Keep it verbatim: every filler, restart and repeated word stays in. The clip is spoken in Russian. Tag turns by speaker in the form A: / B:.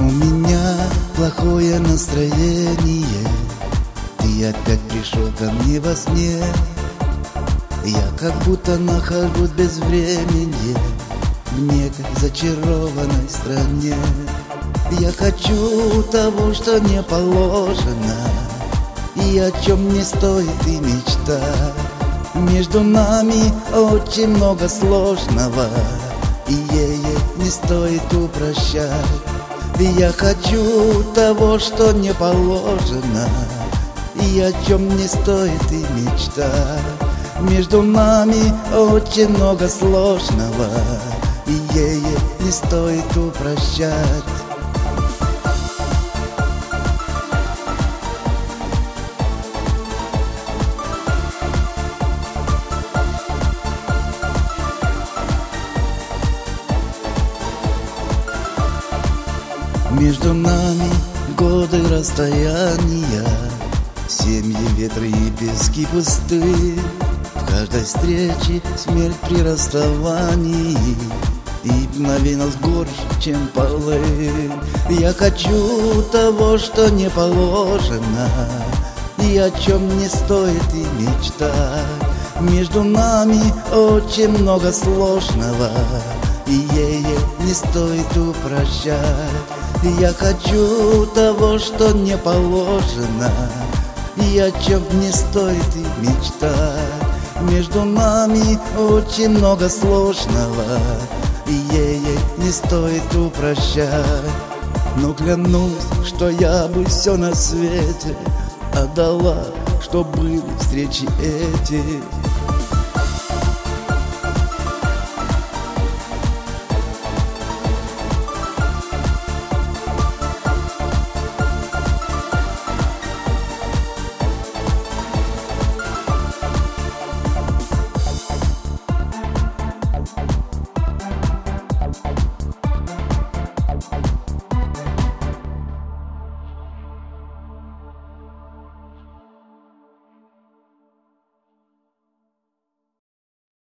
A: У меня плохое настроение, ты опять пришел ко мне во сне. Я как будто нахожусь без времени в некой зачарованной стране. Я хочу того, что не положено, и о чем не стоит и мечтать. Между нами очень много сложного, и ей не стоит упрощать. Я хочу того, что не положено, и о чем не стоит и мечтать. Между нами очень много сложного, и ей не стоит упрощать. Между нами годы расстояния, семьи, ветры и пески пусты. В каждой встрече смерть при расставании, и мгновенность горше, чем полынь. Я хочу того, что не положено, и о чем не стоит и мечтать. Между нами очень много сложного, и ей не стоит упрощать. Я хочу того, что не положено, и о чем не стоит и мечтать. Между нами очень много сложного, и ей не стоит упрощать. Но клянусь, что я бы все на свете отдала, чтоб были встречи эти.